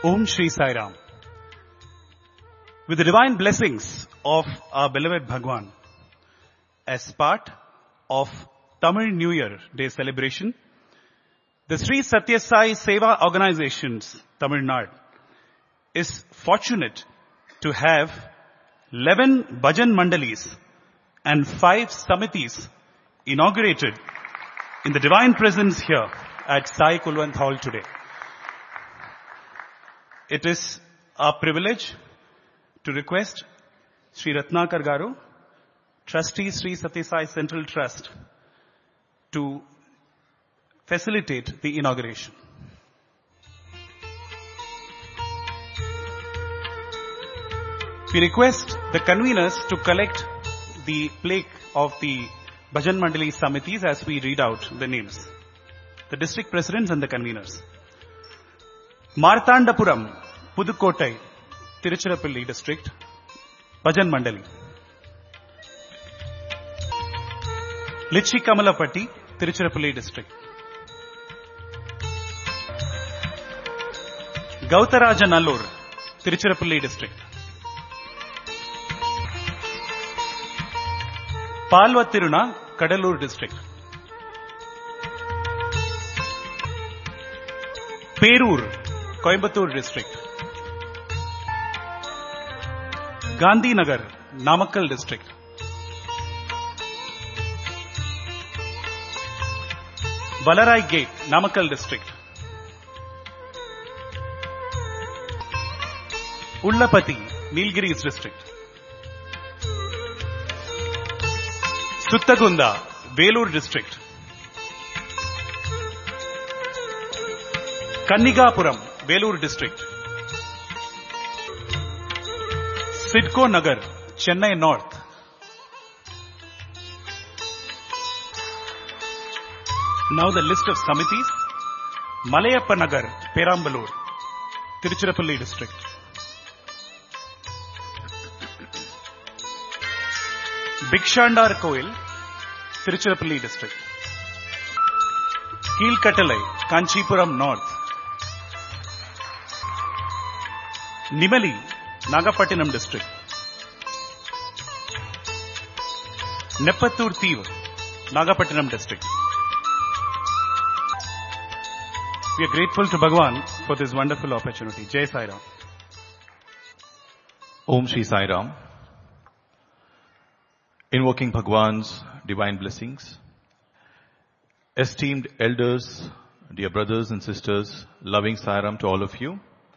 Om Shri Sai Ram. With the divine blessings of our beloved Bhagwan, as part of Tamil New Year Day celebration, the Sri Satya Sai Seva Organizations, Tamil Nadu, is fortunate to have 11 Bhajan Mandalis and 5 Samitis inaugurated in the divine presence here at Sai Kulwant Hall today. It is our privilege to request Sri Ratnakar Garu, Trustee Sri Satya Sai Central Trust, to facilitate the inauguration. We request the conveners to collect the plaque of the Bhajan Mandali Samitis as we read out the names. The district presidents and the conveners. Marthandapuram, Pudukottai, Tiruchirappalli district, Bhajan Mandali. Lichi Kamalapatti, Tiruchirappalli district. Gautaraja Nallur, Tiruchirappalli district. Palvathiruna, Kadalur district. Perur, Coimbatore district. Gandhi Nagar, Namakkal district. Valarai Gate, Namakkal district. Ullapati, Nilgiris district. Suttagunda, Velur district. Kannigapuram, Velur district. Sidco Nagar, Chennai North. Now the list of Samitis. Malayappa Nagar, Perambalur, Tiruchirappalli district. Bikshandar Koil, Tiruchirappalli district. Keelkattalai, Kanchipuram North. Nimali, Nagapattinam district. Neppathur Thivu, Nagapattinam district. We are grateful to Bhagwan for this wonderful opportunity. Jai Sai Ram. Om Shri Sai Ram. Invoking Bhagwan's divine blessings. Esteemed elders, dear brothers and sisters, loving Sai Ram to all of you.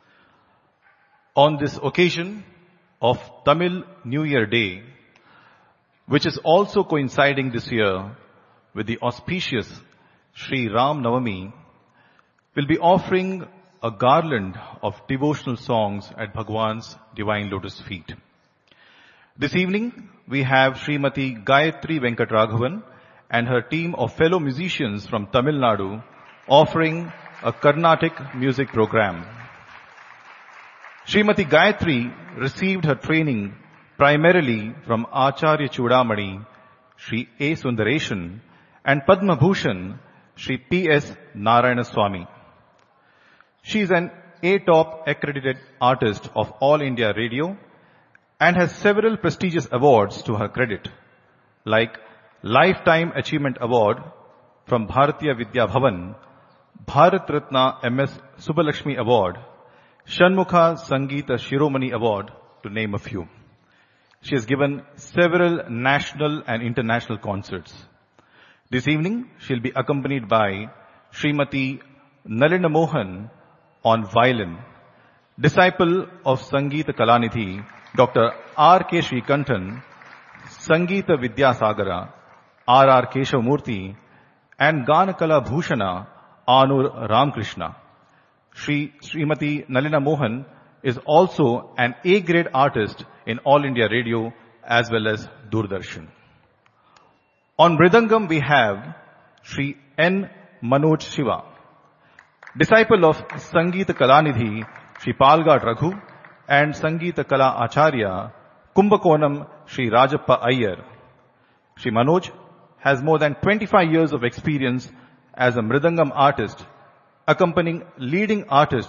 On this occasion of Tamil New Year Day, which is also coinciding this year with the auspicious Sri Ram Navami, we'll be offering a garland of devotional songs at Bhagwan's divine lotus feet. This evening, we have Srimati Gayatri Venkatraghavan and her team of fellow musicians from Tamil Nadu offering a Carnatic music program. Srimati Gayatri received her training primarily from Acharya Chudamani, Sri A. Sundareshan, and Padma Bhushan, Sri P.S. Narayana Swami. She is an A-top accredited artist of All India Radio and has several prestigious awards to her credit, like Lifetime Achievement Award from Bharatiya Vidya Bhavan, Bharat Ratna M.S. Subbalakshmi Award, Shanmukha Sangeeta Shiromani Award, to name a few. She has given several national and international concerts. This evening, she'll be accompanied by Srimati Nalina Mohan on violin, disciple of Sangeeta Kalanidhi, Dr. R.K. Srikantan, Sangeeta Vidyasagara, R.R. Keshavamurthy, and Ganakala Bhushana, Anur Ramkrishna. Srimati Nalina Mohan is also an A-grade artist in All India Radio as well as Doordarshan. On Mridangam we have Sri N. Manoj Shiva, disciple of Sangeeta Kalanidhi, Sri Palghat Raghu, and Sangeeta Kala Acharya, Kumbakonam Sri Rajappa Iyer. Sri Manoj has more than 25 years of experience as a Mridangam artist, accompanying leading artists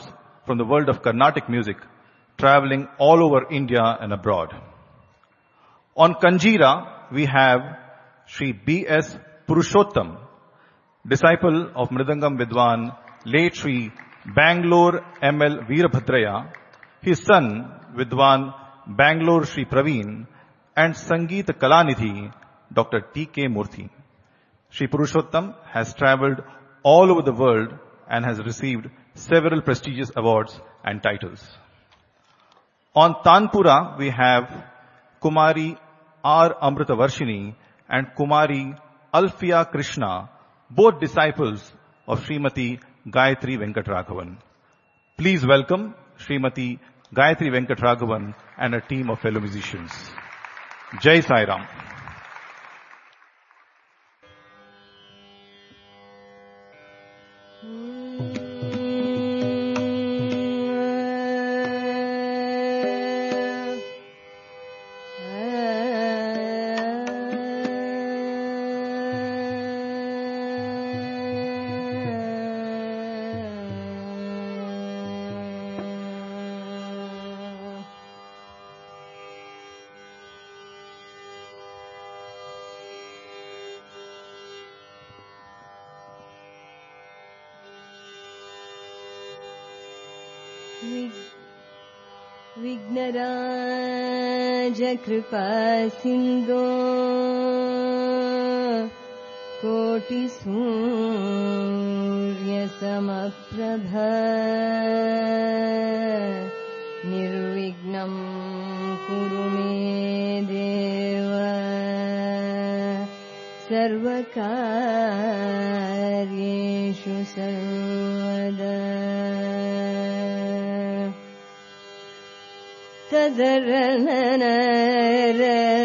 from the world of Carnatic music, traveling all over India and abroad. On Kanjira, we have Sri B.S. Purushottam, disciple of Mridangam Vidwan, late Sri Bangalore M.L. Veerabhadraya, his son Vidwan Bangalore Sri Praveen, and Sangeet Kalanidhi, Dr. T.K. Murthy. Sri Purushottam has traveled all over the world and has received several prestigious awards and titles. On Tanpura, we have Kumari R. Amritavarshini and Kumari Alfia Krishna, both disciples of Srimati Gayatri Venkatraghavan. Please welcome Srimati Gayatri Venkatraghavan and a team of fellow musicians. Jai Sai Ram. Vighnaraj कृपा सिंधो कोटि सूर्य समप्रभ निर्विघ्नं कुरु मे देव सर्वकार्येषु सर्वदा तदरननर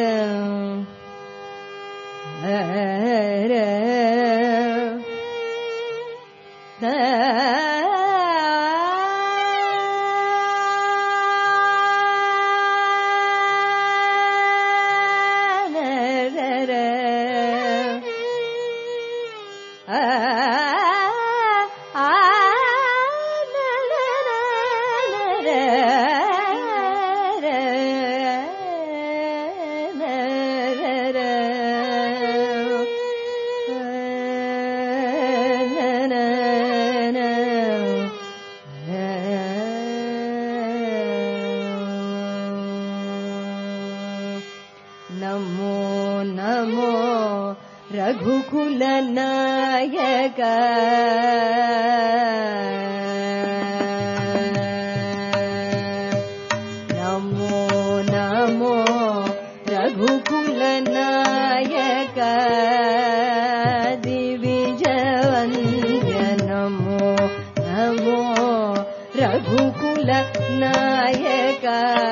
रघुकुल नायक नमो नमो रघुकुल नायक दिविजवन्द्य नमो नमो रघुकुल नायक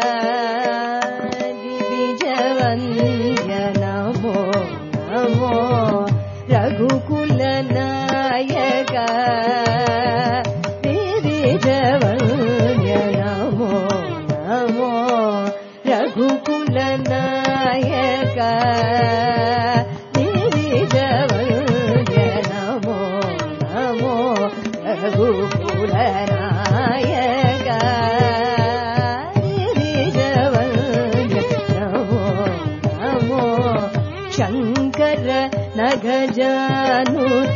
दिविजवन्द्य नमो नमो रघुकुल नायक दिविजवन्द्य नमो नमो रघुकुल नायक दिविजवन्द्य नमो नमो रघुकुल नायक दिविजवन्द्य नमो नमो शङ्कर नगजानुत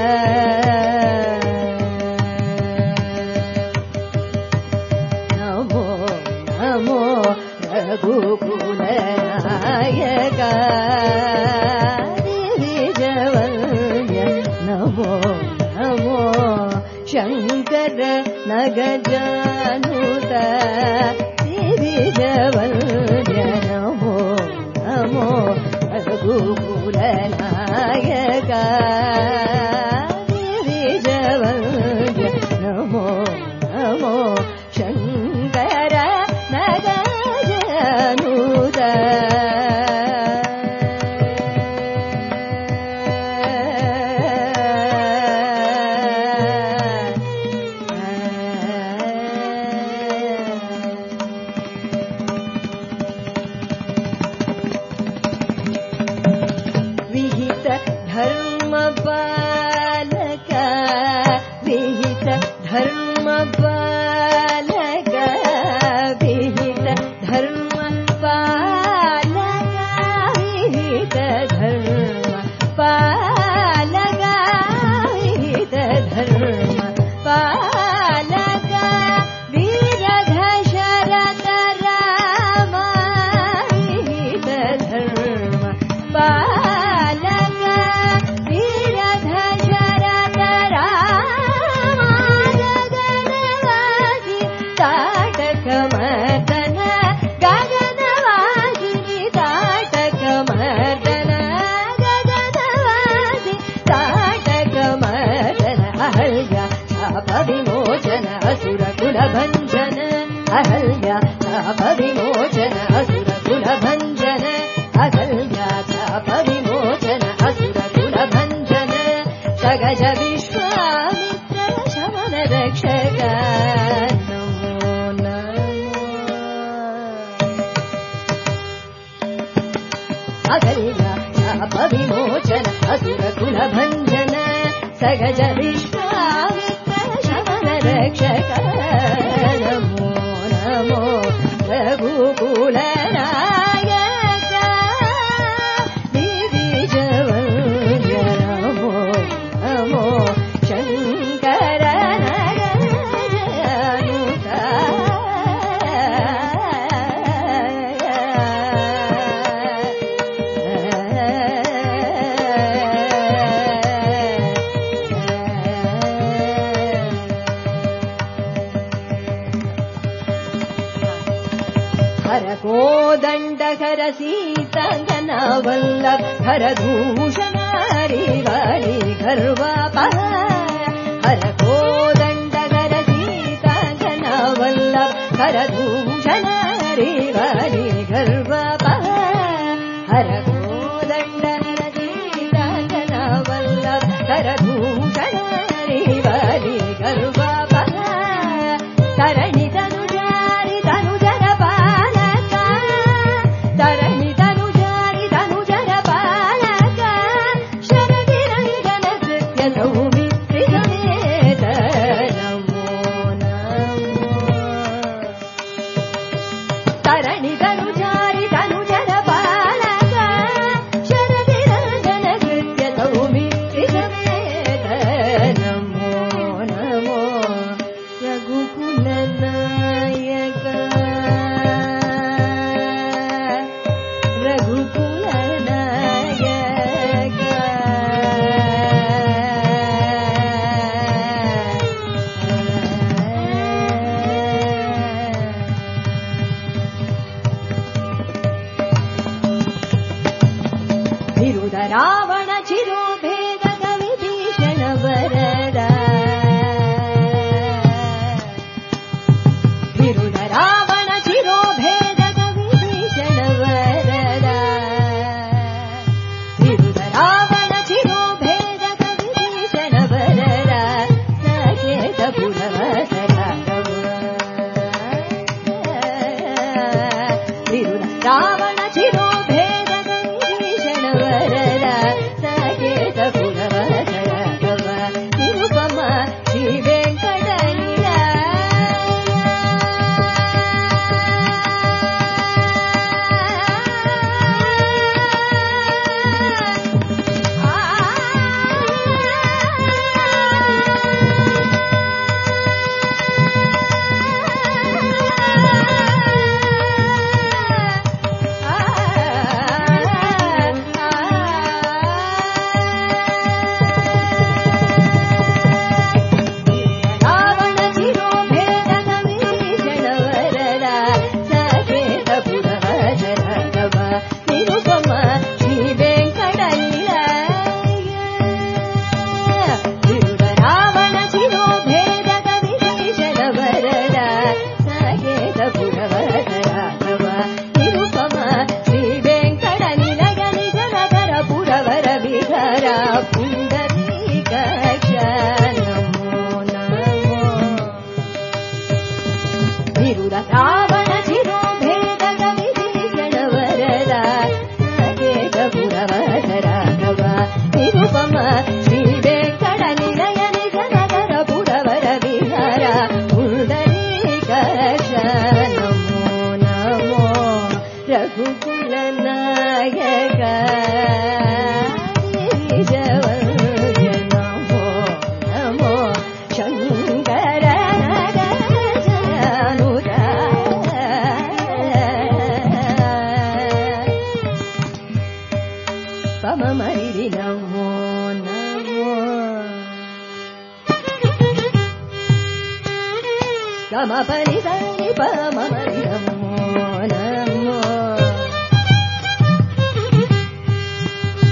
नमो नमो रघुकुल नायक दिविजवन्द्य नमो नमो शङ्कर नगजानुत दिविजवन्द्य नमो नमो रघुकुल नायक दिविजवन्द्य नमो नमो शङ्कर नगजानुत धर्म विमोचन असुरकुलभञ्जन अहल्या तापविमोचन असुरकुलभञ्जन अहल्या तापविमोचन असुरकुलभञ्जन सगज विश्वामित्र शमन रक्षक अहल्या तापविमोचन असुरकुलभञ्जन सगज विश्वामित्र शमन रक्षक नमो नमो रघुकुलनायक गिरिजवन्द्य नमो नमो शङ्कर कोदण्डकर सीताङ्गना वल्लभ हरदूषणारि वाणि गर्वापः हर कोदण्डकर सीताङ्गना वल्लभ हरदूषणारि वाणि गर्वापः हर कोदण्डकर सीताङ्गना वल्लभ हरदूषणारि वाणि गर्वापः तरणि रावण चिरो भेद विभीषण वरदा विरुद रावण चिरो भेद विभीषण वरदा विरुद रावण चिरो भेद विभीषण वरदा सकेत पुरवसरा विरुद रावण चिरो भेद विभीषण वरदा निरुपमा श्री वेंकटनिलय गमपनि सनि पमरि नमो नमो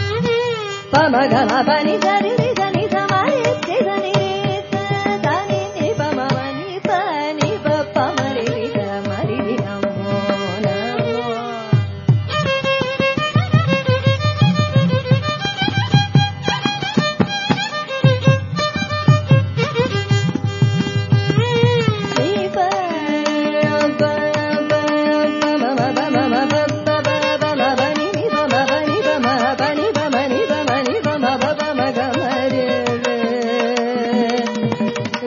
पम गमपनि सनि सनि समरि सनि सनि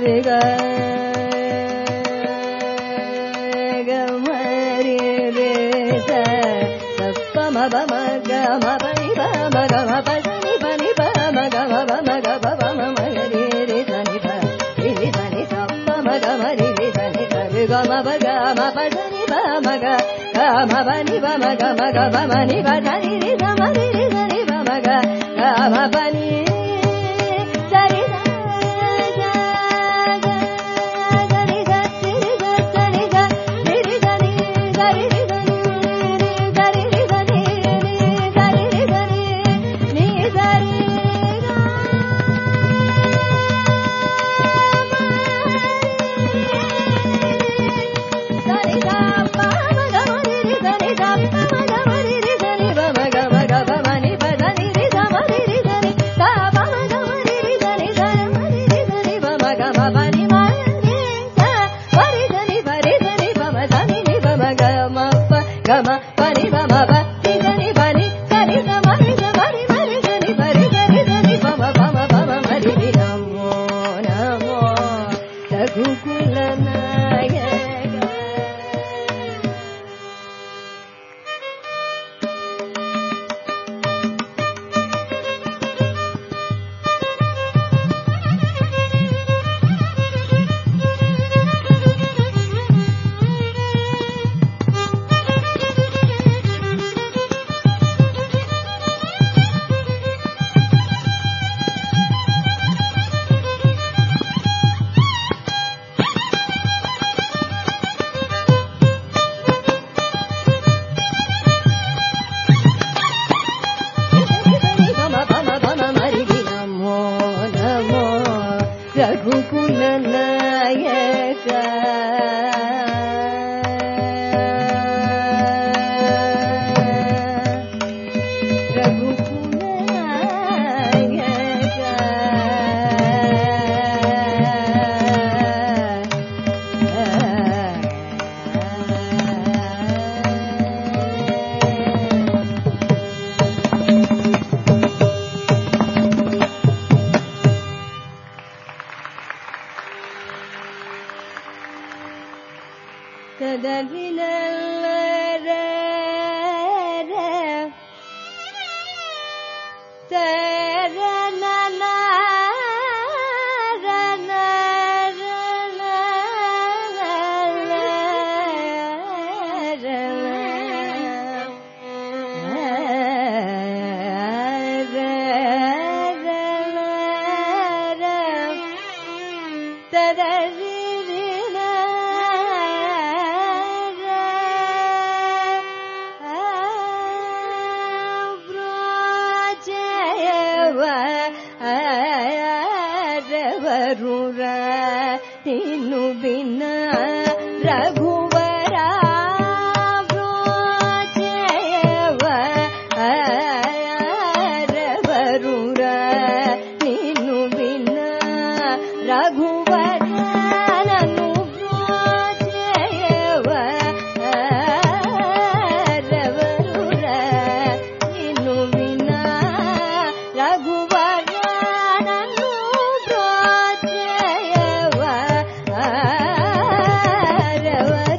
Raghuvar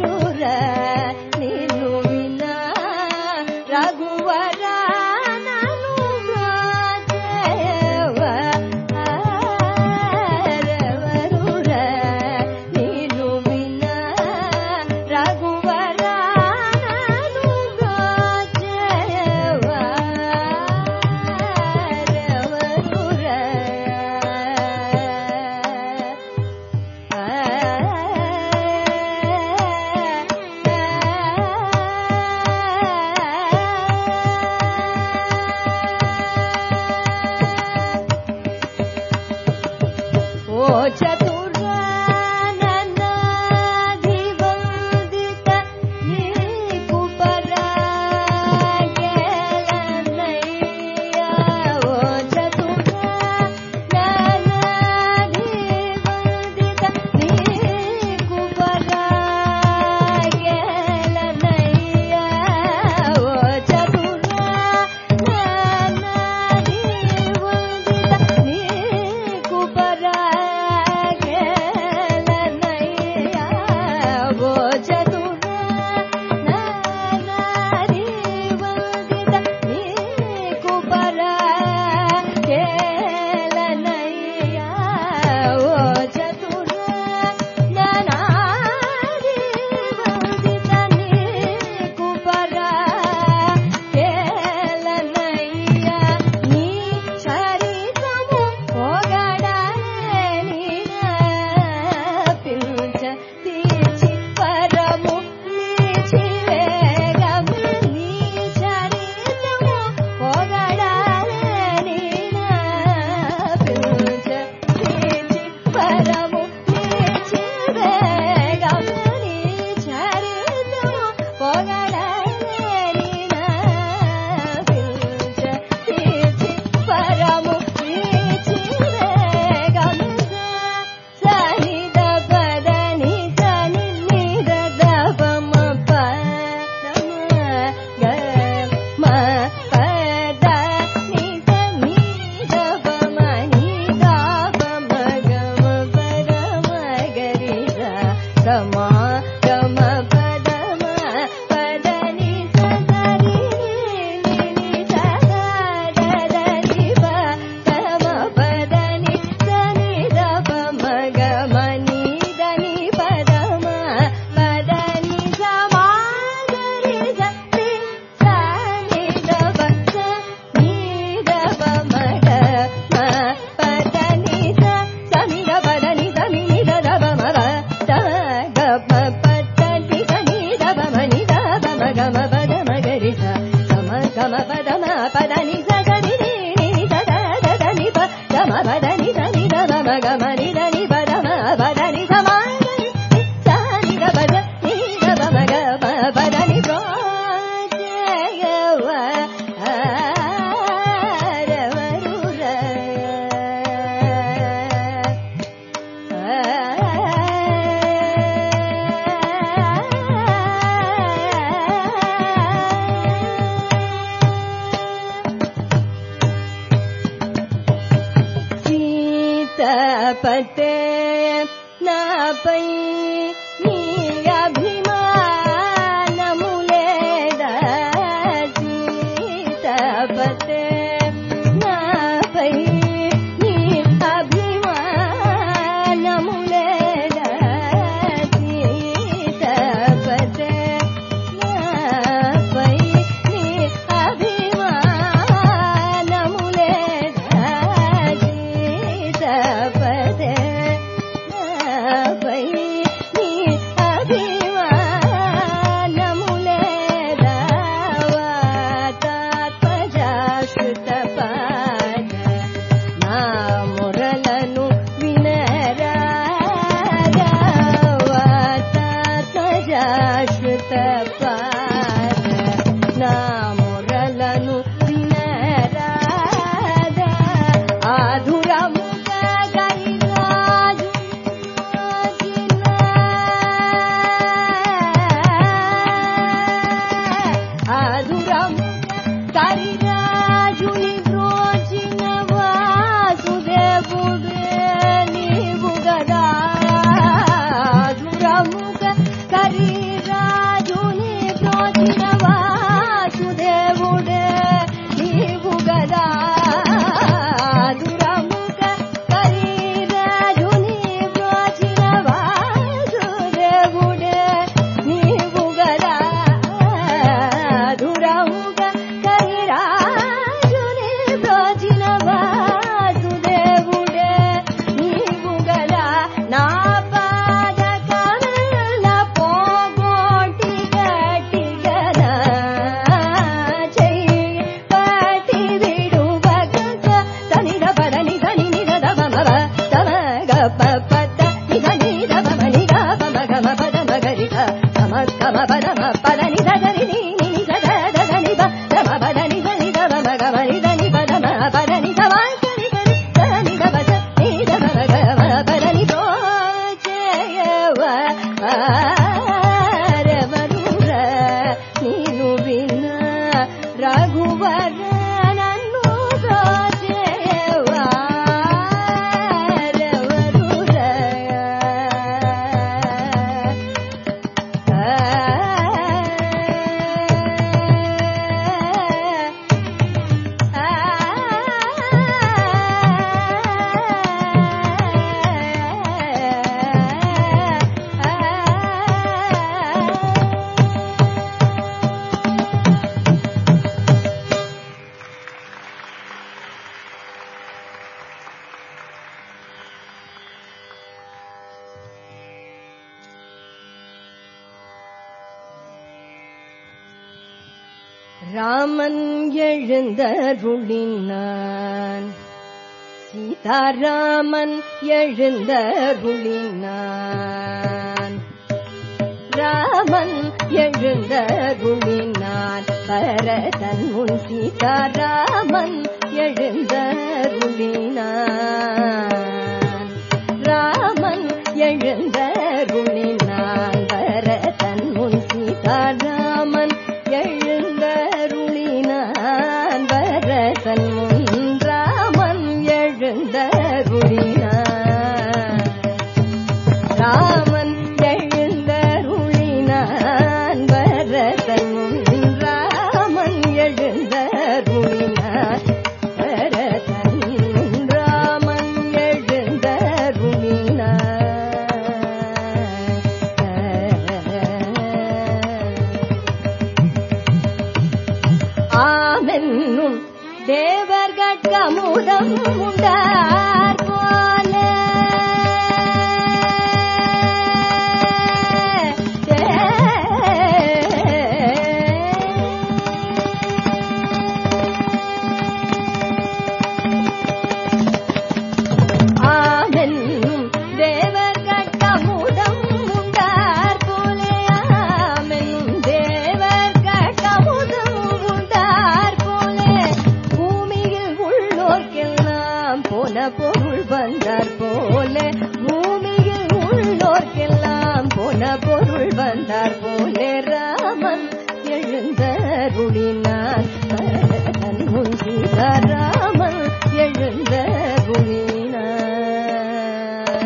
పతే నాపై నీ అభిమానములేదా సీతపతే నాపై నీ అభిమానములేదా సీతపతే నాపై నీ అభిమానములేదా సీతపతే నాపై నీ అభిమానములేదా వాతాత్మజాశ్రుతపాద నా మురళను వినరాగా వాతాత్మజాశ్రుతపాద నా మురళను వినరాగా ఆధురముగా గరిరాజు కరిరాజుని బ్రోచిన వాసుదేవుడే నీవు గదా ఆధురముగ కరిరాజుని బ్రోచిన వాసుదేవుడే నీవు గదా ఆధురముగ కరిరాజుని బ్రోచిన వాసుదేవుడే నీవు గదా ఆధురముగ కరిరాజుని బ్రోచిన వాసుదేవుడే నీవు గదా నా పాదకమల పోగొట్టి గట్టి గదా చెయ్యి పట్టి విడువగ సనిద పదని సని నిద దమవ సమగ పద నిద నిద బమని గ బమగమ పద మగరిక సమగమ పదమ పదని సదని ని సద దదని బ దమ పదని సని దమ మగమ నిదని పదమ పదని సవాకని కని సని దమ ని దమ మగమ పదని ప్రోచేయవ ఆరవరుర నీను విన్న రఘువర నన్ను ప్రోచేయవ ఆరవరుర ராமன் எழுந்தருளினான் சீதாராமன் எழுந்தருளினான் ராமன் எழுந்தருளினான் பரதன் முன் சீதாராமன் எழுந்தருளினான் ராமன் எழுந்தருளினான் பரதன் முன் சீதாராமன் எழுந்தருளினான் பரதன் முன் ராமன் எழுந்தருளினான் ராமன் எழுந்தருளினான் அமுதம் உண்டார் போல பொருள் வந்தார் போல பூமியில் உள்ளோர்க்கெல்லாம் போன பொருள் வந்தார் போல ராமன் எழுந்தருளினார் முன் சீதாராமன் எழுந்தருளினார்.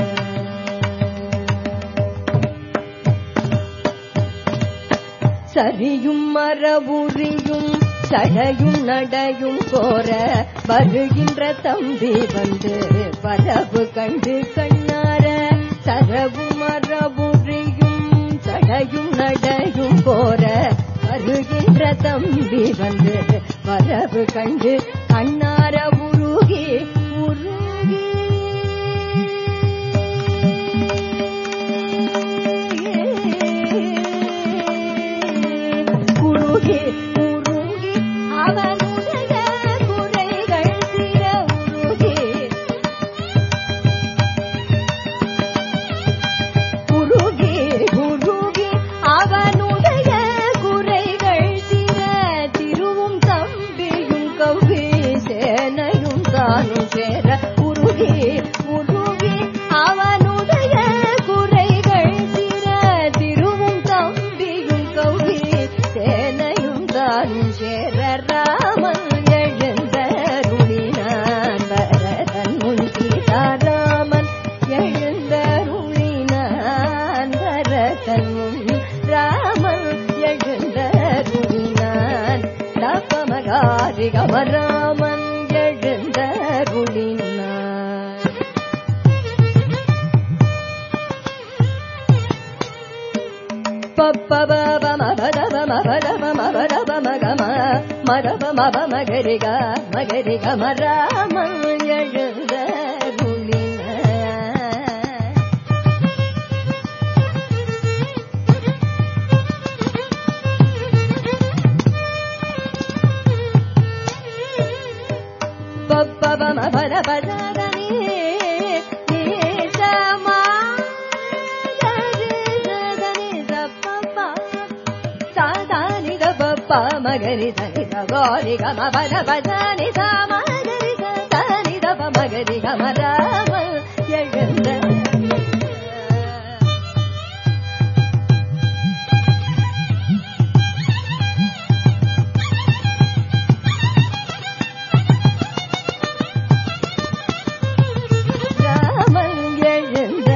சரியும் மரபுரியும் சடையும் நடையும் போற வருகின்ற தம்பி வந்து வரவு கண்டு கண்ணார சரவு மரபுரியும் சடையும் நடையும் போற வருகின்ற தம்பி வந்து வரவு கண்டு கண்ணார உருகி உருகி உருகி அவனுடைய குறைகள் சிற உருகி உருகி உருகி அவனுடைய குறைகள் சிற திருவும் தம்பியும் கவ்வி சேனையும் தானும் சேர உருகி உருகி அவனுடைய குறைகள் சிற திருவும் தம்பியும் கவ்வி சேனையும் தானும் சேர ராமன் எழுந்தருளினான் பரதன் முன் சீதாராமன் எழுந்தருளினான் பரதன் முன் ராமன் எழுந்தருளினான் தப்பமகாரி கமராமன் எழுந்தருளினான். மகரிக மகரிக மராமன் எழுந்தருளினான். பப்பவம பரபதனி நீசமா மகரி தனி தகோரி கம பத பதனி மகரி தனி தப மகரி கமராம எழுந்த ராமன் எழுந்த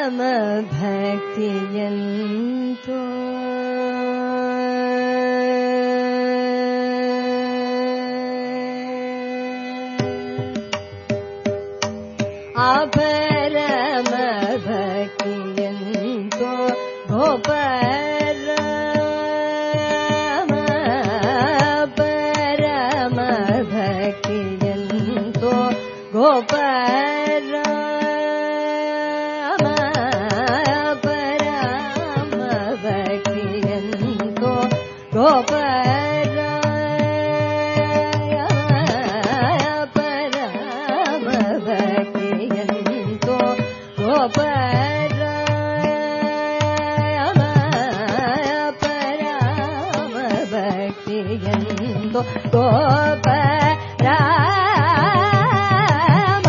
భక్తియంతో అపరమ భక్తియంతో పరమ భక్తియంతో గోపరమ పరమ భక్తియంతో గోపరమ పరమ భక్తియంతో గోపరమ పరమ భక్తియంతో గోపరమ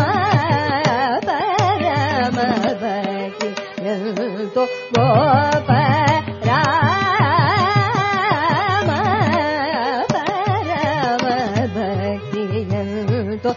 పరమ భక్తియంతో గోపరమ పరమ భక్తియంతో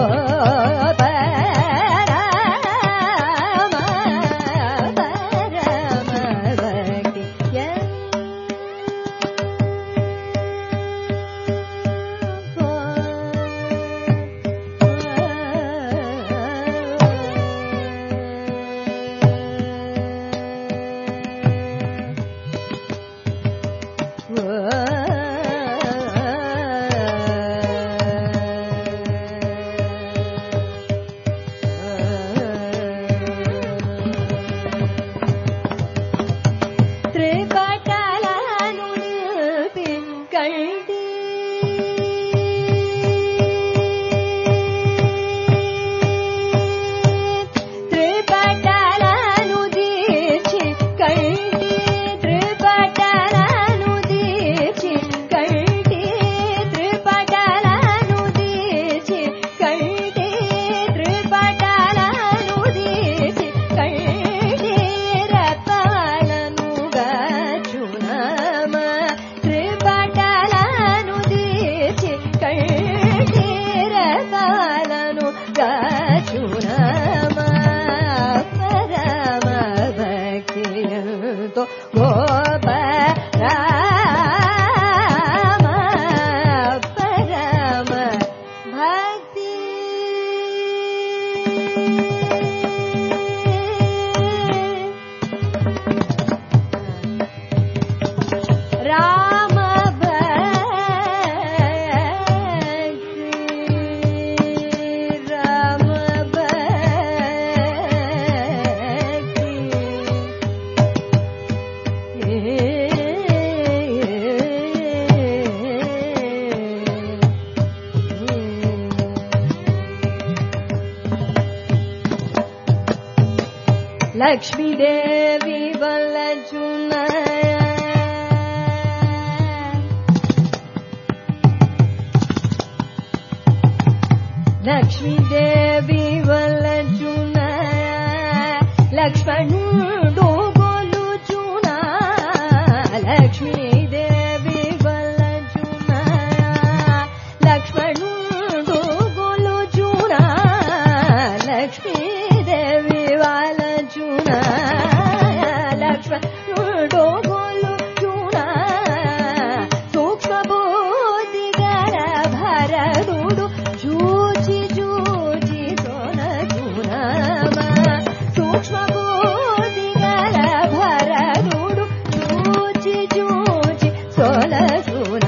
లక్ష్మీదేవి వల్లచున్న లక్ష్మీదేవి వల్లచున్న లక్ష్మణుడు గొలుచున లక్ష్మీదేవి వల్లచున లక్ష్మణుడు గొలుచున లక్ష్మీదేవి వల్లచున లక్ష్మణుడు గొలుచున సూక్ష్మ బుద్ధి గల భరతుడు చూచి చూచి తొలచున సూక్ష్మ బుద్ధి గల భరతుడు చూచి చూచి తొలచున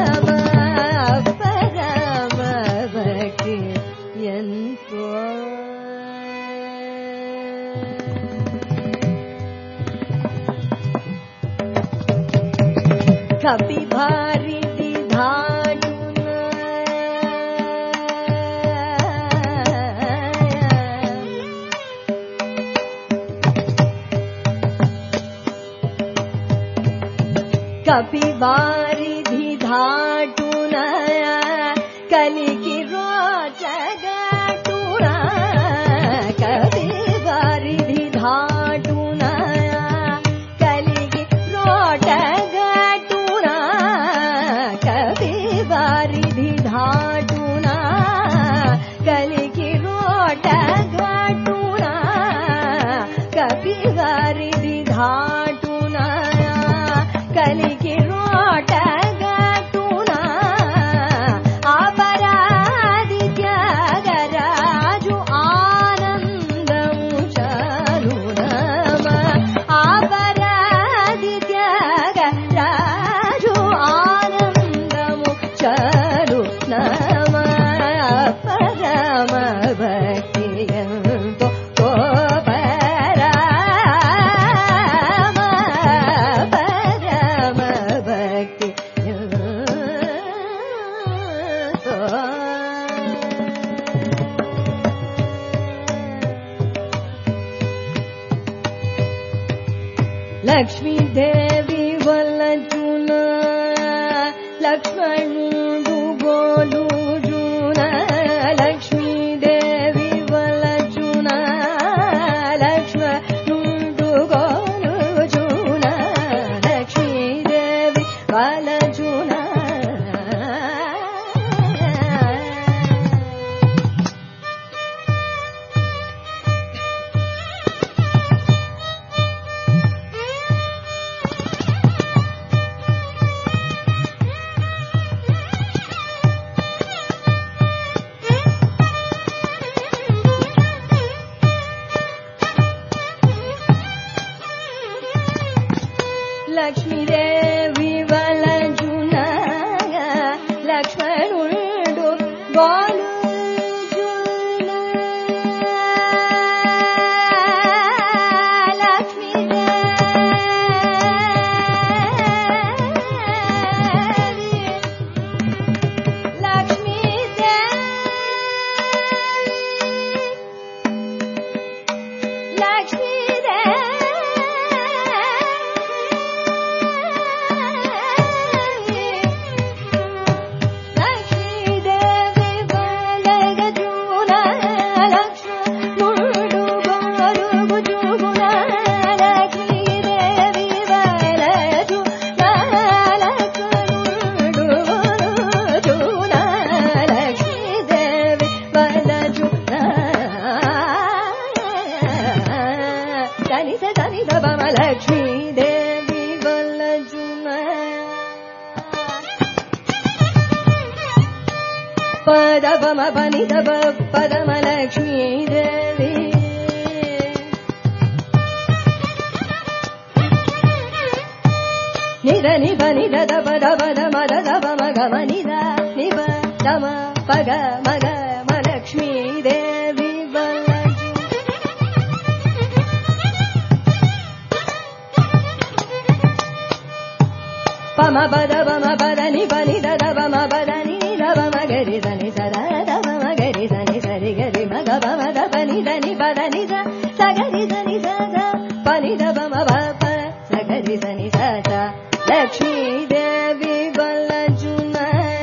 పరమ భక్తి ఎంతో కపి భారిది ధాటున కపి భారిది ధాటున కలికి రోచగటున కపి భారిది ధాటున కలికి రోటగటున కపి భారిది ధాటున కలికి రోటగటున కపి భక్తి ఎంతో పరమ భక్తి లక్ష్మీదేవి వల్లజున లక్ష్మణుడు గోలుజున లక్ష్మీదేవి వల్లజున లక్ష్మణుడు గోలుజున లక్ష్మీదేవి వల్లజున లక్ష్మీదేవి వల్లజున లక్ష్మణుడు గోలుజున లక్ష్మీదేవి వల్లజున పదమ పనిదవ పదమ లక్ష్మీదేవి నిద నిబ నిద దబ దబ దమ దబ మగ మనిద నిబ దమ పగ మగ లక్ష్మీదేవి పమ పద పమ పదని పని దద పమ పదని దవ మగరి దని సద దవ మగరి దని సరి గరి మగ పమ ద పని దని పదని సగరి దని సద పని ద పమ ప సగరి దని సద లక్ష్మీదేవి వల్లజున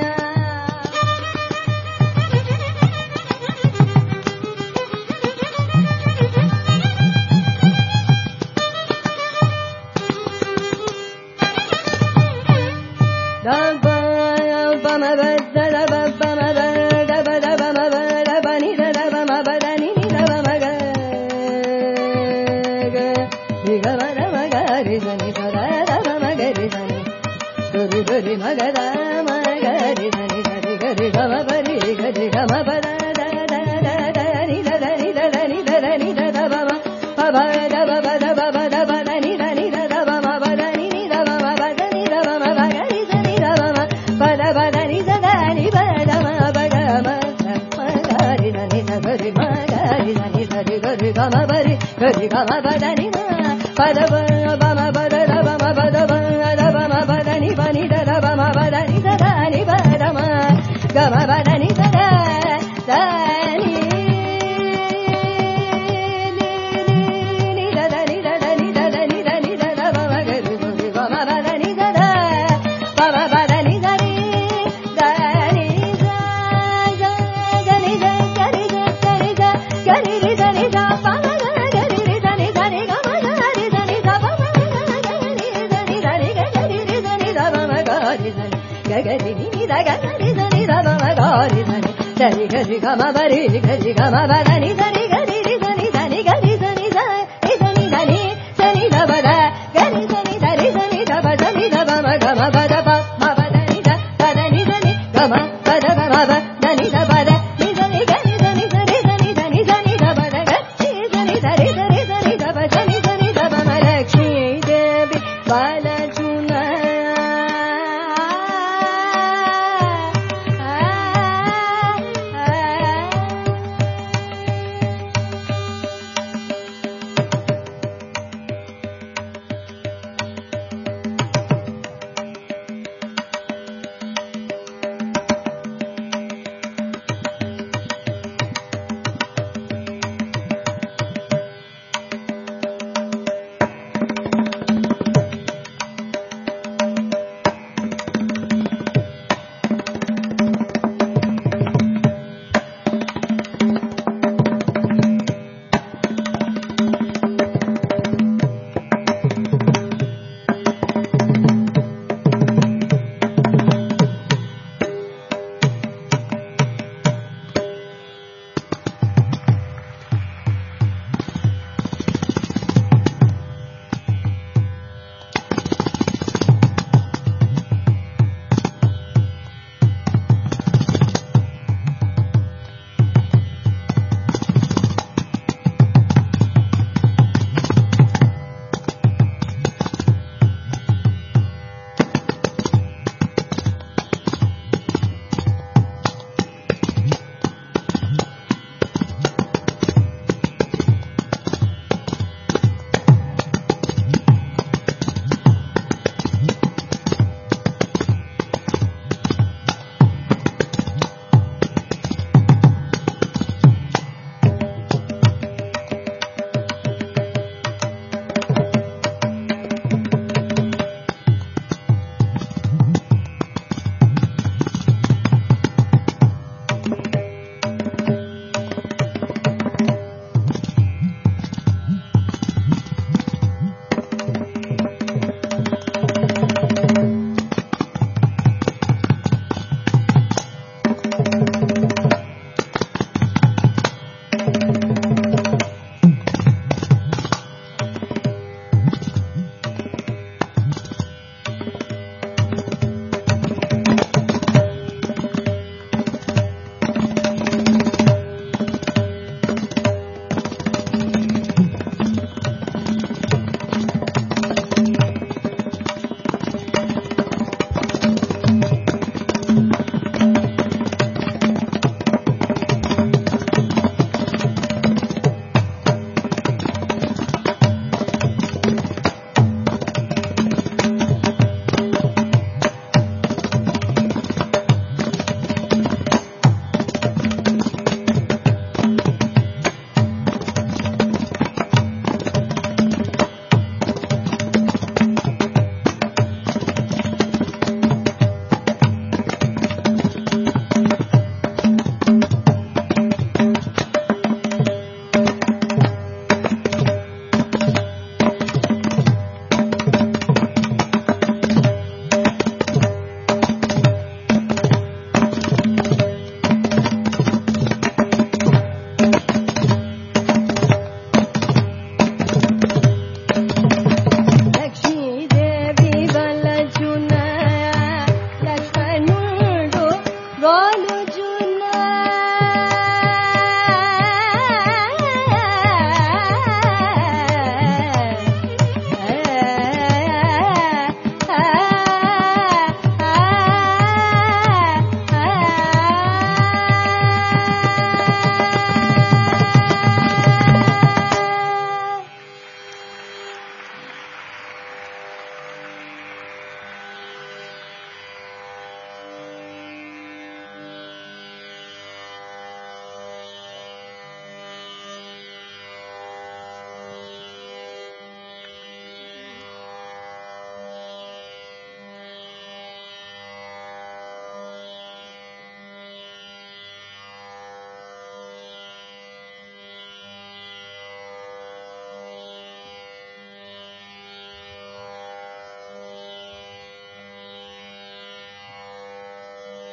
గరి మగద మగరి దని గరి గరి గమ పరి గరి గమ పద దని దని దని దని దవ పవ దవ పద పవ దవ దని దని దవ పవ దని దవ పద ని దవ మగరి దని దవ పద పదని దని పద మగ మగరి దని గరి మగరి దని సరి గరి గమ పరి గరి గమ పదని పద పమ పద దవ పద దవ పదని పని దవ పదని దని పద గమ పదని దని సరి గరి గమ పరి గరి గమ పదని సరి గరి దని దని గరి దని దని దని సని దవ గరి దని దరి దని దవ దని దవ గమ పద మ పదని పదని దని గమ పద గమ దని దవ ని దని గరి దని సరి దని దని దని దవ గరి దని దరి దరి దని దవ దని దని దవ లక్ష్మీదేవి వల్లజున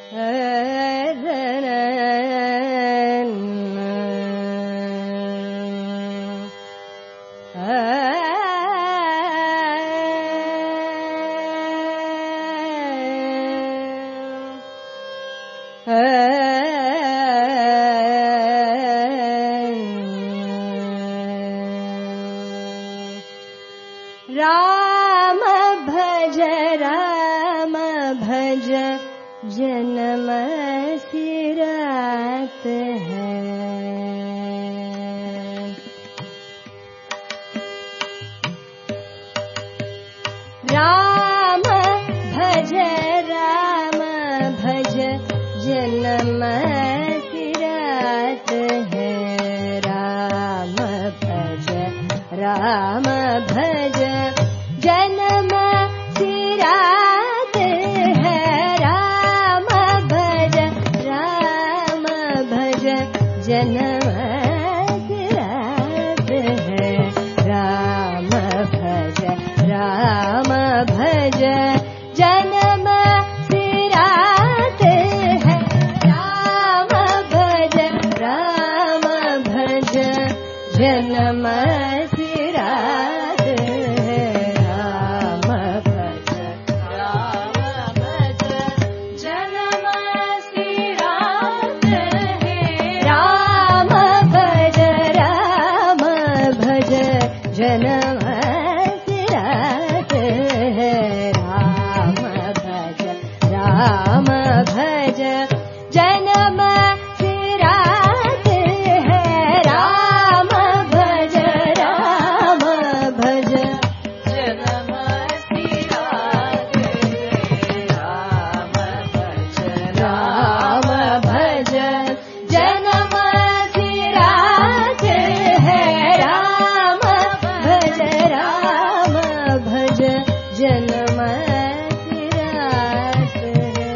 राम भज जन्म सिरात है। राम भज जन्म सिरात है। राम भज जन्म सिरात है। राम भज जन्म सिरात है। राम भज जन्म सिरात है। राम भज जन्म सिरात है। राम भज जन्म सिरात है। राम भज जन्म सिरात है। राम भज जन्म सिरात है। राम भज जन्म सिरात है। राम भज जन्म सिरात है। राम भज जन्म सिरात है।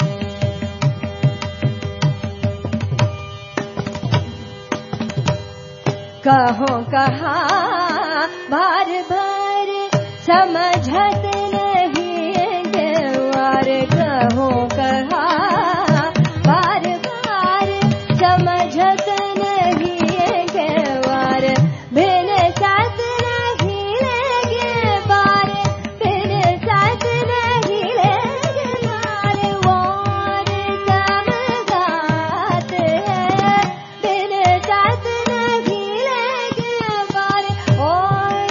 कहो कहाँ बार बार समझत नहीं गवार। कहो कहाँ बार बार समझत नहीं गवार। बिन साथ नहीं लेगे बार। बिन साथ नहीं लेगे बार। और समझात है। बिन साथ नहीं लेगे बार। और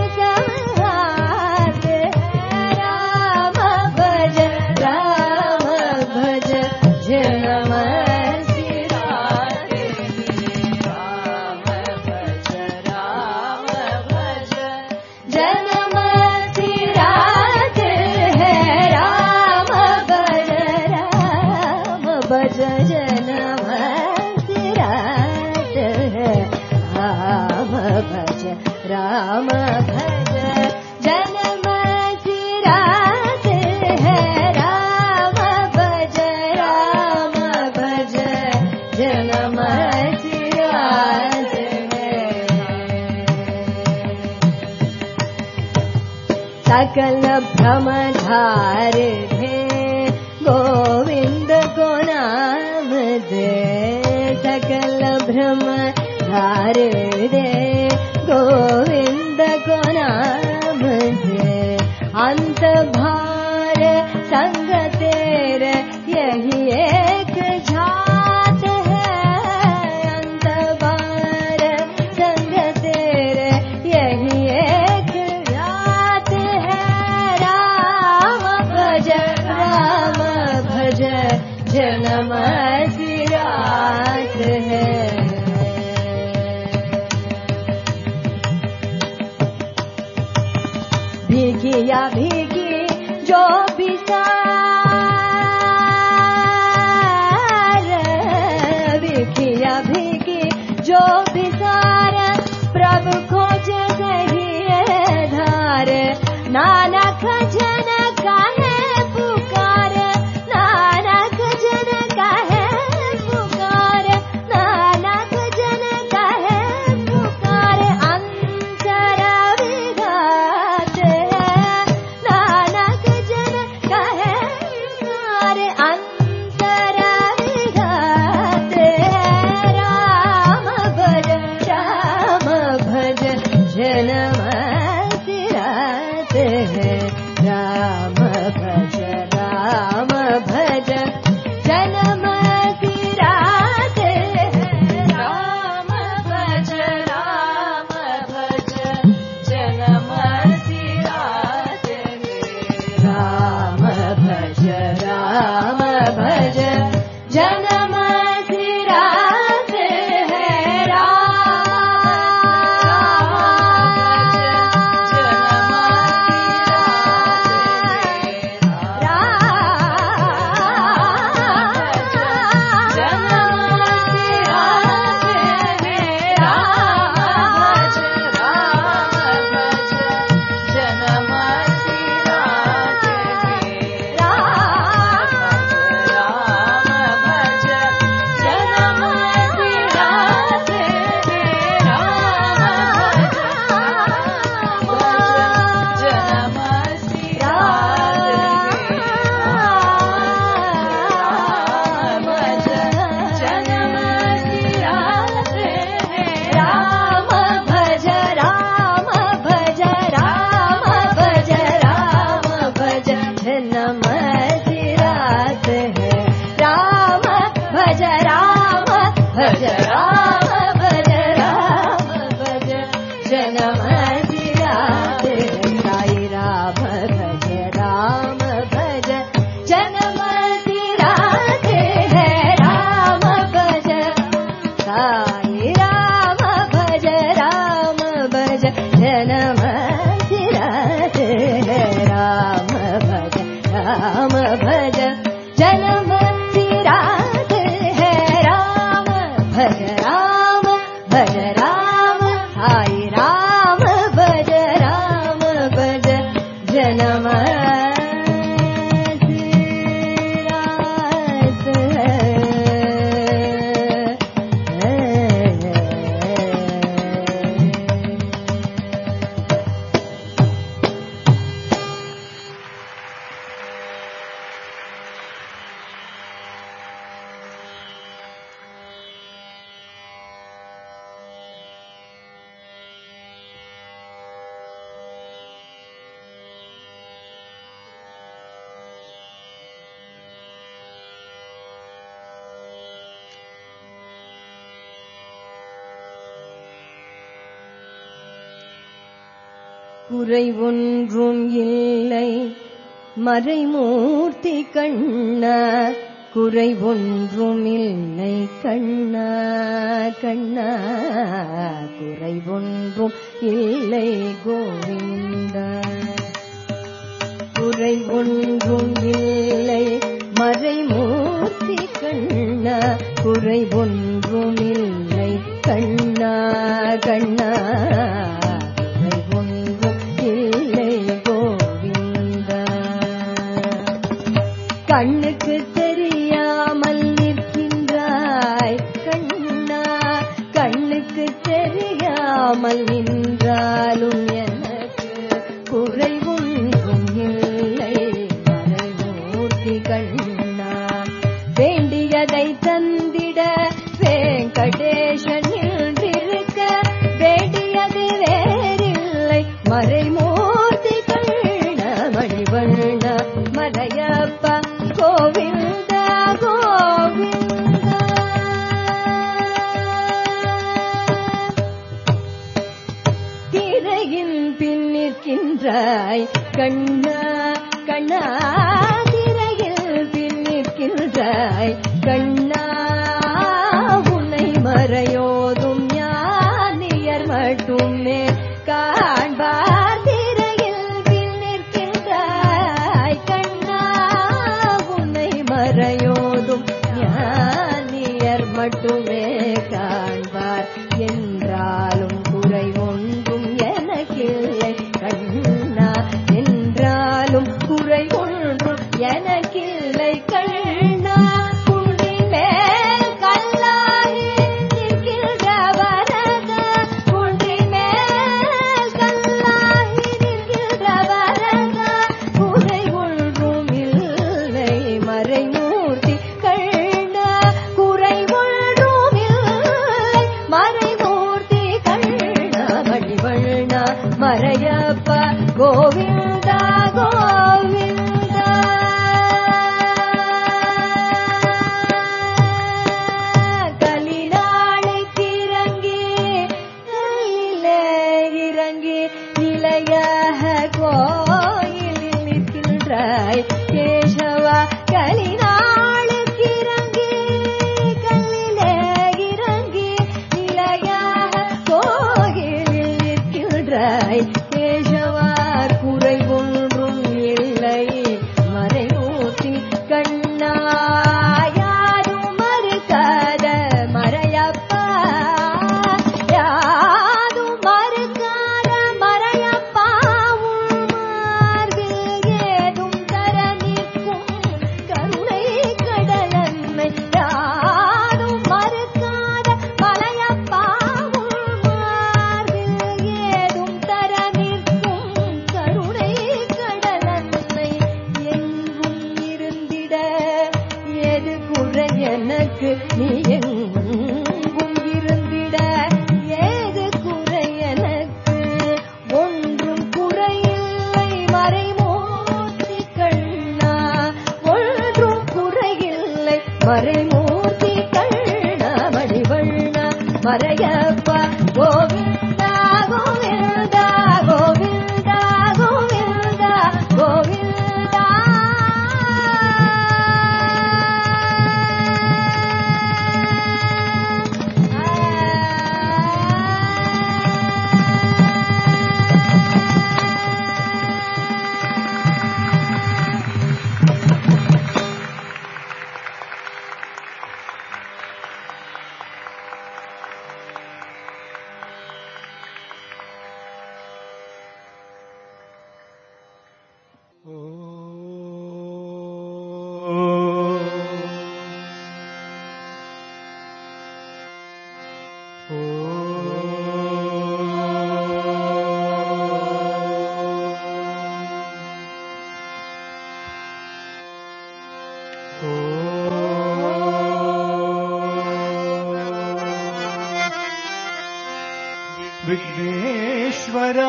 समझात है। राम भज जन्म सिरात है। राम भज जन्म सिरात है। राम भज जन्म सिरात है। राम भज जन्म सिरात है। राम भज जन्म सिरात है। सकल भ्रम धार दे गोविंद को नाम दे। सकल भ्रम धार दे गोविंद को नाम दे। अंत भार संग तेरे यही एक झात है। अंत भार संग तेरे यही एक रात है। राम भज जन्म सिरात है। भीगिया भीगी जो बिसार। भीगिया भीगी जो बिसार। प्रभु खोज सही धार। नाना खजन काहे पुकार। नाना खजन काहे पुकार। नाना खजन काहे पुकार। अंतर विघात है। नाना खजन काहे पुकार। अंतर साई राम भज जनम குறை ஒன்றும் இல்லை மறைமூர்த்தி கண்ணா, குறை ஒன்றும் இல்லை கண்ணா கண்ணா, குறை ஒன்றும் இல்லை கோவிந்தா. குறை ஒன்றும் இல்லை மறைமூர்த்தி கண்ணா, குறை ஒன்றும் இல்லை கண்ணா கண்ணா, கண்ணுக்கு தெரியாமல் நிற்கின்றாய் கண்ணா, கண்ணுக்கு தெரியாமல் நின்றாலும் எனக்கு குறை ஒன்றும் இல்லை மறைமூர்த்தி கண்ணா. வேண்டியதை தந்திட வெங்கடேசன் நின்றிருக்க, வேண்டியது வேறில்லை மறைமூர்த்தி கண்ணா. மணிவண்ணா மலையப்பா கோவிந்தா கோவிந்தா. திரையின் பின் நிற்கின்றாய் கண்ணா கண்ணா, திரையில் பின் நிற்கின்றாய் கண்ணா. உன்னை மறையோதும் ஞானியர் மட்டுமே காண்பார். திரையில் பின் நிற்கின்றாய் கண்ணா, உன்னை மறையோதும் ஞானியர் மட்டுமே காண்பார். என்றாலும் குறை ஒன்றும் எனக்கில்லை கண்ணா, என்றாலும் குறை ஒன்றும் எனக்கில்லை கண்ணா. குன்றின் மேல் கல்லாகி நிற்கின்ற வரதா, குன்றின் மேல் கல்லாகி நிற்கின்ற வரதா, குறை ஒன்றும் இல்லை மறைமூர்த்தி கண்ணா, குறை ஒன்றும் இல்லை மறைமூர்த்தி கண்ணா. மணிவண்ணா மறையப்பா கோவிந்தா கோவிந்தா. கலிநாளுக்கு இறங்கி கல்லிலே இறங்கி நிலையாக கோயிலில் நிற்கின்றாய் கேசவா. கலிநாளுக்கு இறங்கி கல்லிலே இறங்கி நிலையாக கோயிலில் நிற்கின்றாய் கேசவா. குறை ஒன்றும் இல்லை மறைமூர்த்தி கண்ணா, யாரும் மறுக்காத மறையப்பா, யாரும் மறுக்காத மறையப்பா. உன் மார்பில் ஏதும் தர நிற்கும் கருணை கடலன்னை, யாரும் மறுக்காத மறையப்பா. உன் மார்பில் ஏதும் தர நிற்கும் கருணை கடலன்னை. என்றும் இருந்திட ஏது குறை எனக்கு, நீ எங்கும் இருந்திட ஏது குறை எனக்கு. ஒன்றும் குறையில்லை மறைமூர்த்தி கண்ணா, ஒன்றும் குறையில்லை மறைமூர்த்தி கண்ணா. மணிவண்ணா மறையப்பா கோவிந்தா கோவிந்தா கோவிந்தா கோவிந்தா கோவிந்தா. विघ्नेश्वर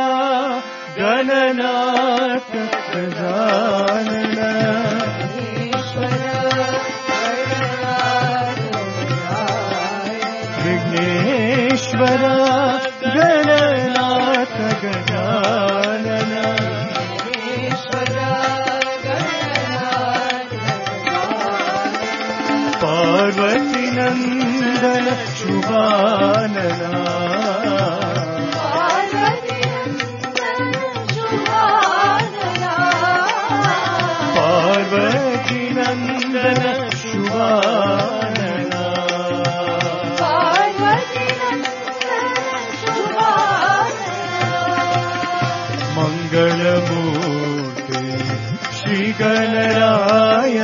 गणनाथ गजानन विघ्नेश्वर गणनाथ गजानन पार्वती नंदन शुभानना पार्वती नंदन शुभानना मंगलमूर्ति श्री गणराय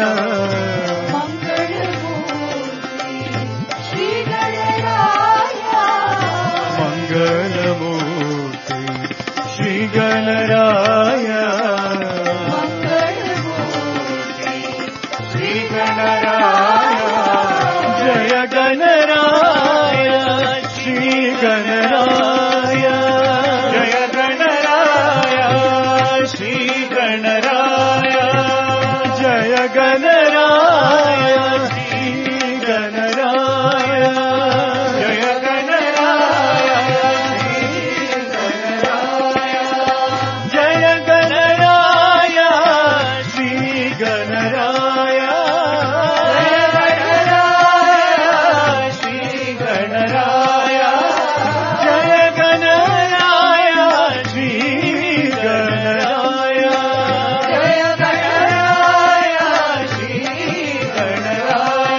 मंगलमूर्ति श्री गणराय श्री गणराय जय गणराय श्री गणराय जय गणराय श्री गणराय जय गणराय श्री गणराय जय गणराय जय गणराय श्री गणराय श्री गणराय जय गणराय श्री गणराय जय गणराय श्री गणराय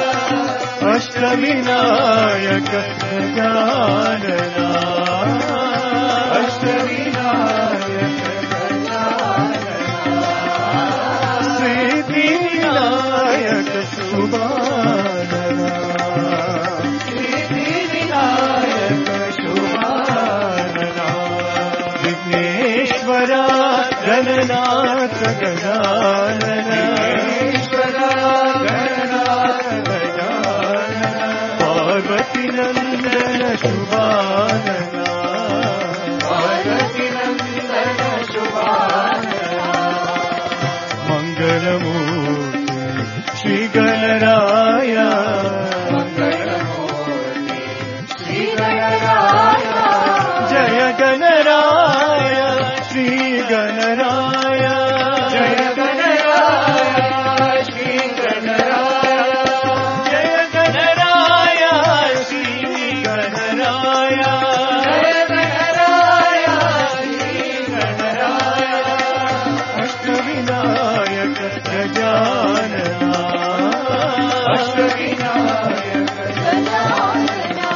अष्टविनायक गजानना अष्टविनायक सिद्धिविनायक शुभानना सिद्धिविनायक शुभानना विघ्नेश्वर गणनाथ गजानन विघ्नेश्वर गणनाथ गजानन पार्वती नंदन शुभानना पार्वती नंदन शुभानना मंगलमूर्ति श्री गणराय मंगलमूर्ति श्री गणराय जय गणराय श्री गणराय जय गणराय श्री गणराय जय गणराय श्री गणराय जय गणराय श्री गणराय अष्टविनायक गजानना अष्टविनायक गजानना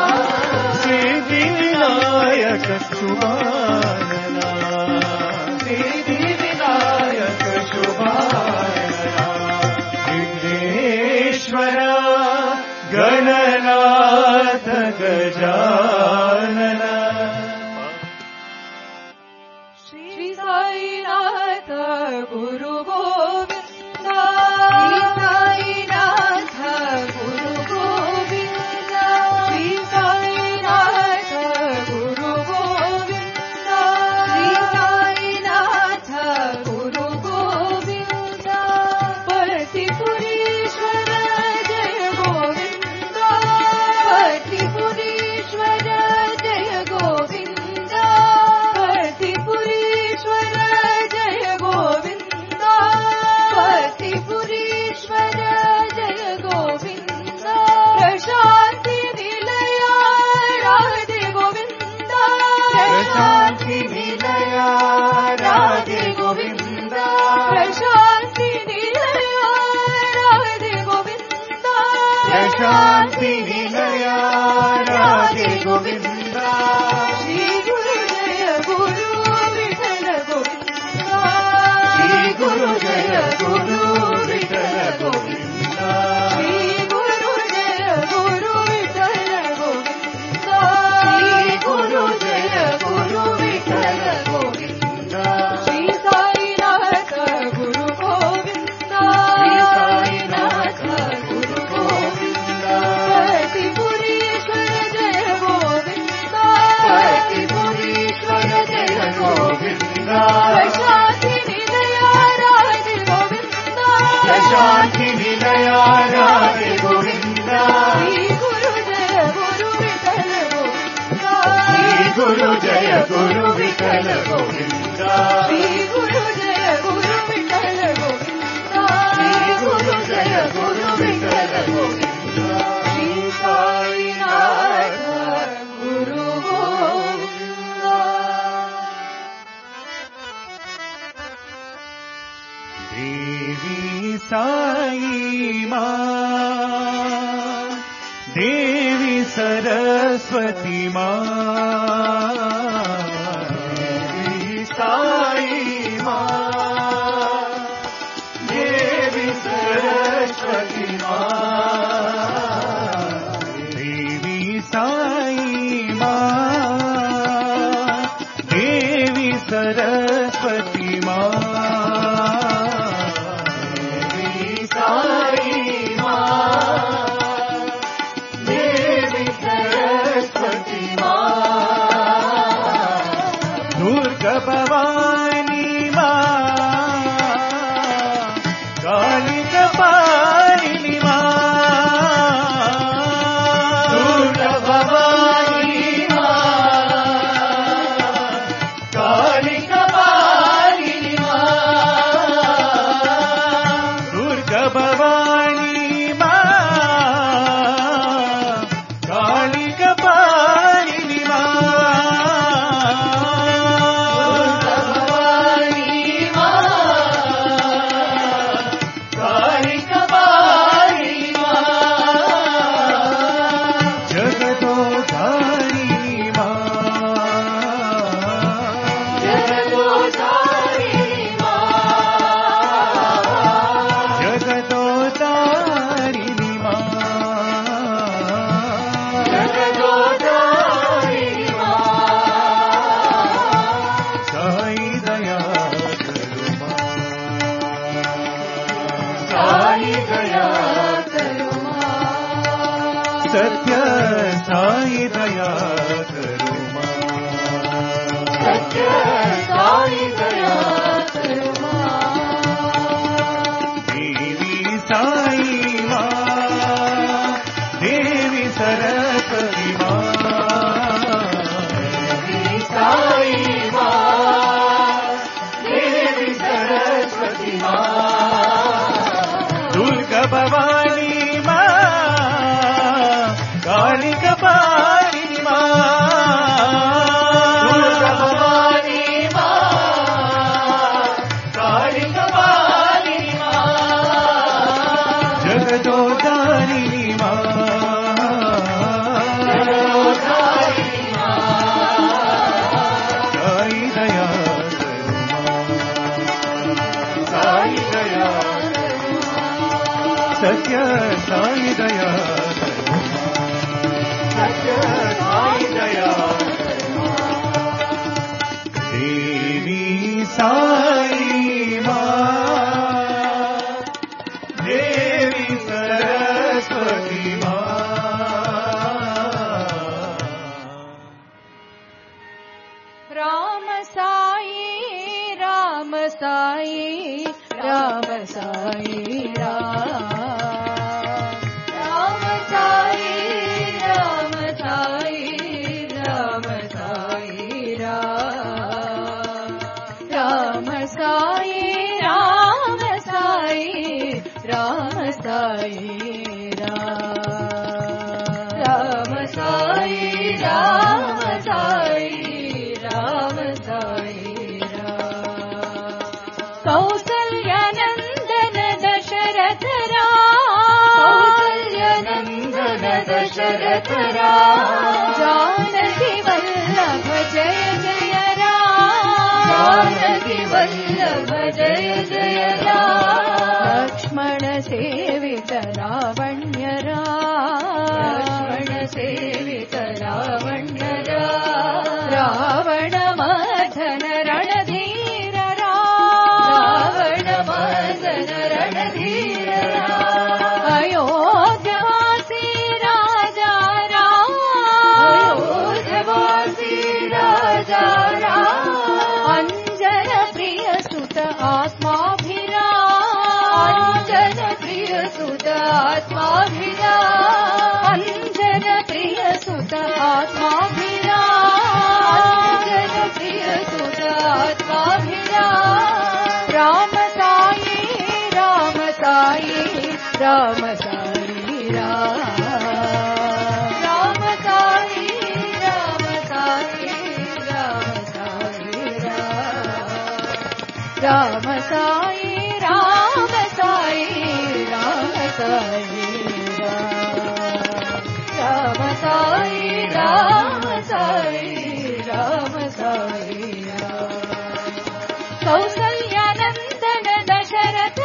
सिद्धिविनायक शुभानना सिद्धिविनायक शुभानना विघ्नेश्वर गणनाथ गजानन श्री साईनाथ गुरु गोविंद श्री साईनाथ गुरु गोविंद श्री साईनाथ गुरु गोविंद श्री साईनाथ गुरु गोविंद पतिपुरीश्वर जय गोविंद पतिपुरीश्वर जय गोविंद पतिपुरीश्वर जय गोविंद पतिपुरीश्वर जय गोविंद प्रशांति निलया राधे गोविंद प्रशांति निलया राधे गोविंद प्रशांति निलया राधे गोविंद प्रशांति निलया राधे गोविंद श्री गुरु जय गुरु विठल गोविंद श्री गुरु जय गुरु विठल गोविंद श्री गुरु जय गुरु विठल गोविंद श्री गुरु जय गुरु विठल गोविंद श्री साईनाथ गुरु गोविंद श्री साईनाथ गुरु गोविंद पतिपुरीश्वर जय गोविंद గురు జయ గురు విఠల గోవింద శ్రీ గురు జయ గురు విఠల గోవింద శ్రీ గురు జయ గురు విఠల గోవింద శ్రీ సాయినాథ గురు గోవింద. దేవి సాయి మా దేవి సరస్వతి మా దేవి సాయి మా దేవి సరస్వతి మా దేవి సాయి మా దేవి సరస్వతి మా భవాని మా కాళిక పారిణి మా దుర్గా భవాని మా కాళిక పారిణి మా దుర్గా భవాని మా కాళిక పారిణి మా सत्य साई दया करो मां सत्य साई दया करो मां देवी साई मां देवी सरस्वती मां देवी साई मां देवी सरस्वती मां दुर्गा भवानी कालिक पारिणि मा दुर्गा भवानी मा कालिक पारिणि मा जगदोधारिणि मा जगदोधारिणि मा साई दया करो मा साई दया करो मा सत्य साई दया देवी साई मां देवी सरस्वती राम साई राम साई राम साई राम साई राम साई राम साई राम साई राम साई राम साई राम साई राम साई राम साई कौसल्यानंदन दशरथ कौसल्यानंदन दशरथ जानकी वल्लभ जय जय जानकी वल्लभ जय जय लक्ष्मण सेवित लावण्य लक्ष्मण सेवित लावण्य रावण मर्दन रणधीर रावण मर्दन रणधीर अयोध्यावासी राजा राम अयोध्यावासी राजा राम अंजन प्रिय सुत आत्माभिराम अंजन प्रिय सुत आत्माभिराम अंजन प्रिय सुत आत्माभिराम రామ సాయి రామ సాయి రామ సాయి రామ సాయి రామ సాయి రామ సాయి కౌసల్యానందన దశరథ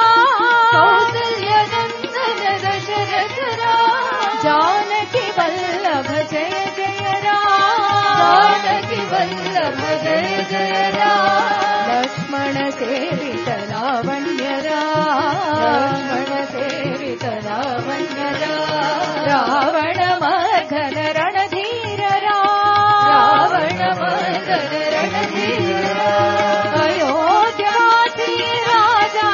కౌసల్యానందన దశరథ జానకి వల్లభ జయ జయ జానకి వల్లభ జయ జయ లక్ష్మణ సేవిత లావణ్య లక్ష్మణ సేవిత లావణ్య రావణ మర్దన రణధీర రావణ మర్దన రణధీర అయోధ్యవాసి రాజా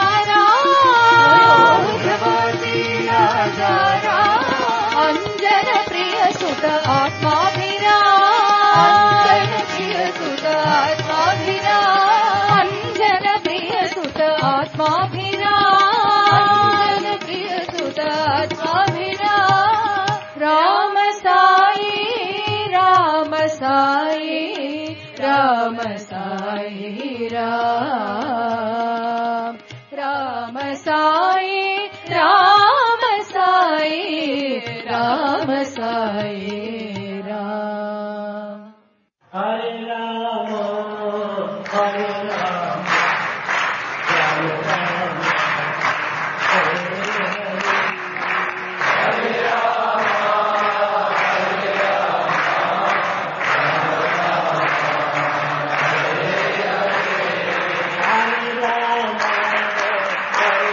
అయోధ్యవాసి రాజా అంజన ప్రియ సుత ఆత్మాభిరా అంజన ప్రియ సుత ఆత్మాభిరా అంజన ప్రియ సుత ఆత్మాభిరా అంజన ప్రియ సుత ఆత్మాభిరా రామ సాయి రామ సాయి రామ సాయి రామ సాయి రామ సాయి రామ సాయి హరే రామ హరే రామ రామ రామ హరే హరే రామ హరే రామ హరే రామ హరే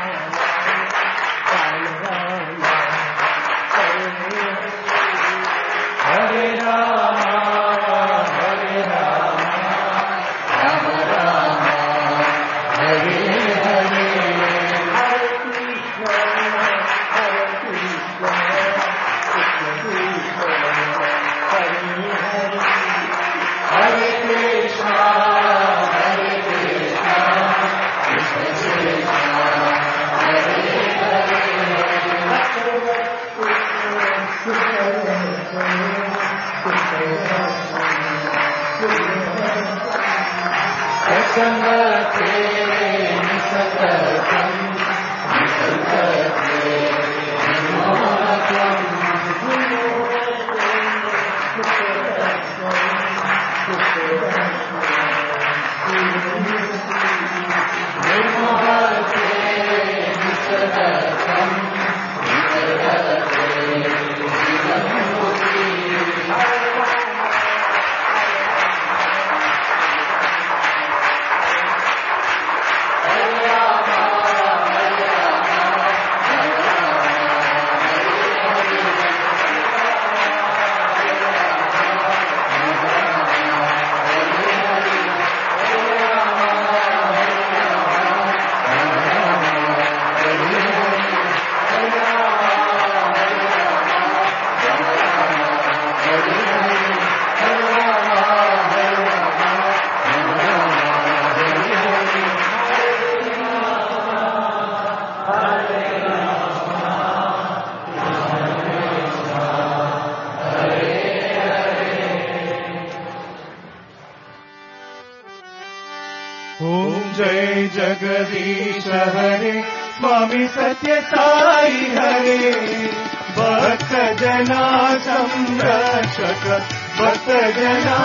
जय जगदीश हरे स्वामी सत्य साई हरे भक्त जना संरक्षक भक्त जना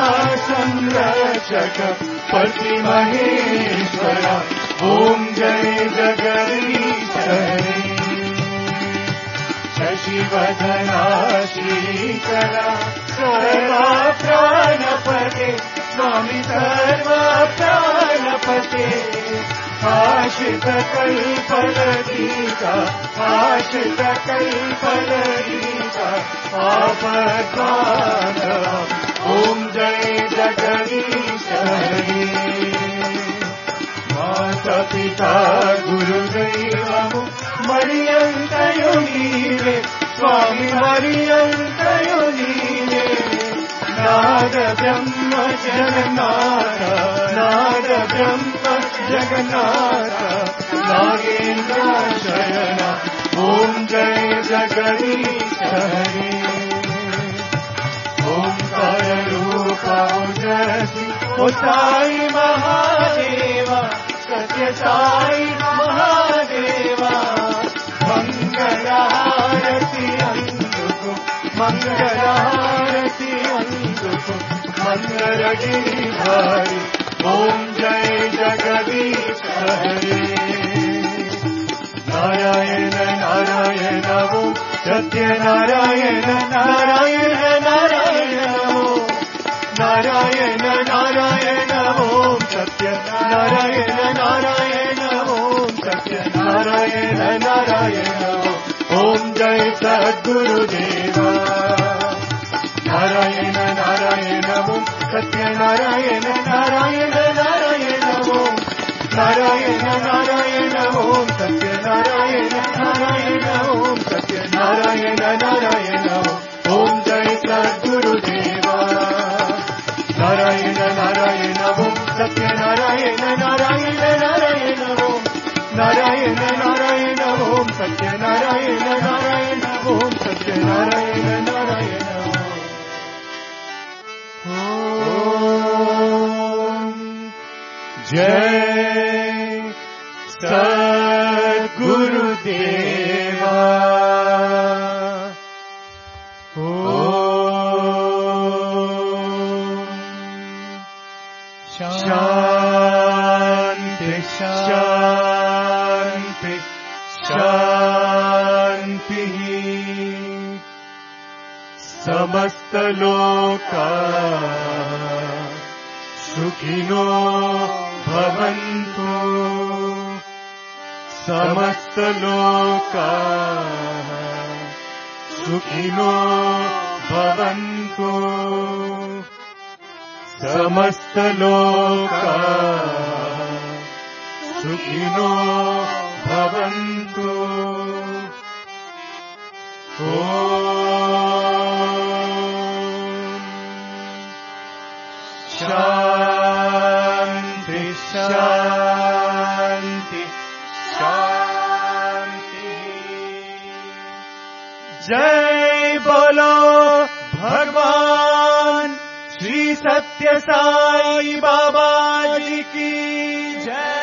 संरक्षक पति महेश्वर ओम जय जगदीश हरे शशिवदना श्रीकरा सर्वा प्राणपते स्वामी सर्वा प्राणपते आश्रित कल्पलतीका आश्रित कल्पलतीका आपद्बान्धव ओम जय जगदीश हरे माता पिता गुरुदैवमु मरियंतयु नीवे स्वामी मरियंतयु नीवे नाद ब्रह्म जगन्नाथ नाद ब्रह्म जगन्नाथ नागेन्द्र शयन ओम जय जगदीश हरे ओंकार रूप उजसी ओ साई महादेवा सत्य साई महादेवा मंगलारती अंदुको मंगलारती अंदुको मंगलगिरिधारी ओम जय जगदीश हरे नारायण नारायण ओम सत्य नारायण नारायण नारायण ओम नारायण नारायण ओम सत्य नारायण नारायण ओम सत्य नारायण नारायण ओम जय सद्गुरुदेवा नारायण नारायण ओम सत्य नारायण नारायण नारायण ओम नारायण नारायण ओम सत्य नारायण नारायण ओम सत्य नारायण नारायण ओम जय सद्गुरुदेवा नारायण नारायण ओम सत्य नारायण नारायण नारायण ओम नारायण नारायण ओम सत्य नारायण नारायण ओम सत्य नारायण नारायण ओम जय सद्गुरुदेवा शांति शांति शांति समस्त लोका सुखिनो भवन्तु समस्त लोका सुखिनो भवन्तु समस्त लोका सुखिनो भवन्तु शांति शांति शांति जय बोलो भगवान श्री सत्य साई बाबा जी की जय।